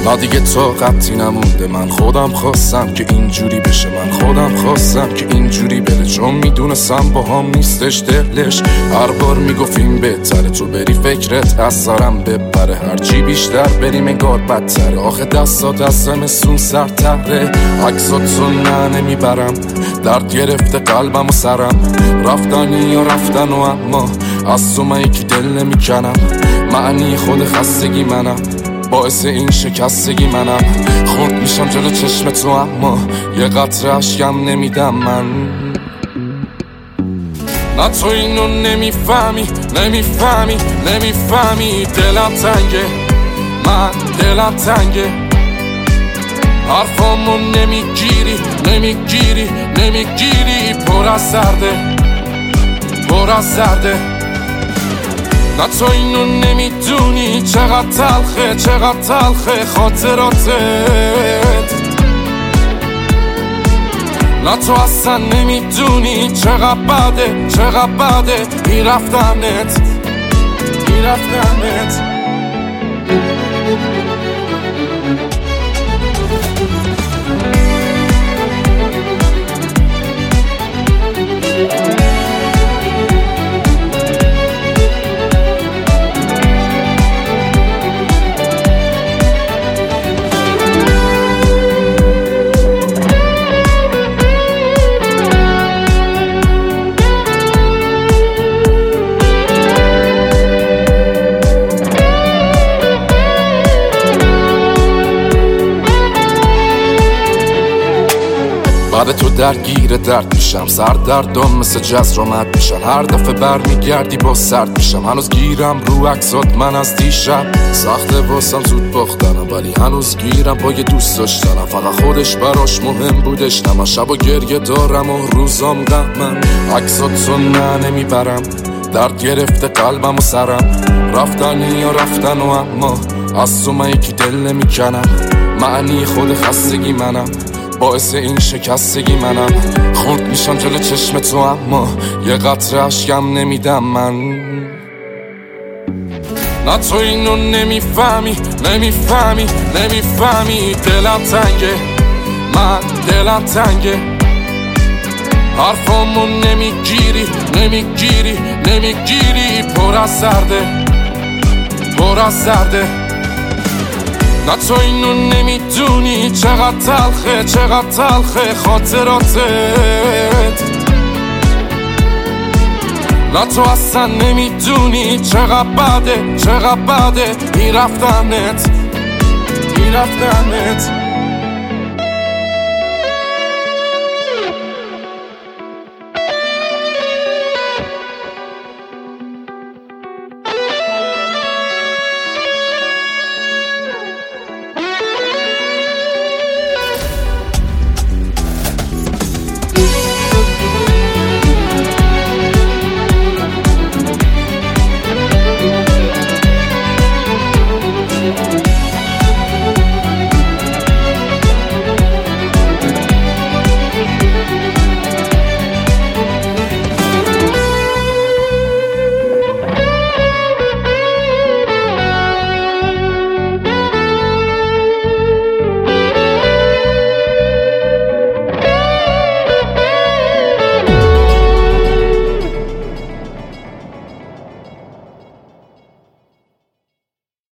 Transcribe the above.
نه دیگه طاقتی نمونده، من خودم خواستم که اینجوری بشه، من خودم خواستم که اینجوری بره، چون میدونستم با هم نیستش دلش. هر بار میگفتیم بهتره تو بری فکرت از سرم ببره، هرچی بیشتر بریم انگار بدتره. آخه دستات از زمستون سرتره، عکساتو نه نمیبرم، درد گرفته قلبم و سرم. رفتنی یا رفتن و اما از تو من یکی دل نمیکنم. معنی خود خستگی منم، باعث این شکستگی منم. خورد میشم جلو چشم تو اما یه قطره اشکم نمیدم من. نه تو اینو نمیفهمی، نمیفهمی، نمیفهمی. دلم تنگه، من دلم تنگه. حرفامو نمیگیری، نمیگیری، نمیگیری. پر از سرده، پر از سرده. نه تو اینو نمیدونی چقدر تلخه، چقدر تلخه خاطراتت. نه تو اصلا نمیدونی چقدر بده، چقدر بده این رفتنت، این رفتنت. بعد تو درگیر درد میشم، سردردم مثل جز رامد میشن. هر دفعه برمیگردی با سرد میشم. هنوز گیرم رو عکسات من از دیشب، سخته واسم زود باختنم ولی هنوز گیرم با یه دوست داشتنم. فقط خودش براش مهم بودش، نه من شب و گریه دارم و روزام غمم. عکساتو نه نمیبرم، درد گرفته قلبم و سرم. رفتنی یا رفتن و اما از تو من یکی دل نمیکنم. معنی خود خستگی منم، باعث این شکستگی منم. خورد میشم جلو چشم تو اما یه قطره اشکم نمیدم من. نه تو اینو نمیفهمی، نمیفهمی، نمیفهمی. دلم تنگه، من دلم تنگه. حرفامو نمیگیری، نمیگیری، نمیگیری. پر از سرده، پر از سرده. نه تو اینو نمیدونی چقدر تلخه، چقدر تلخه خاطراتت. نه تو اصلا نمیدونی چقدر بده، چقدر بده این رفتنت، این رفتنت.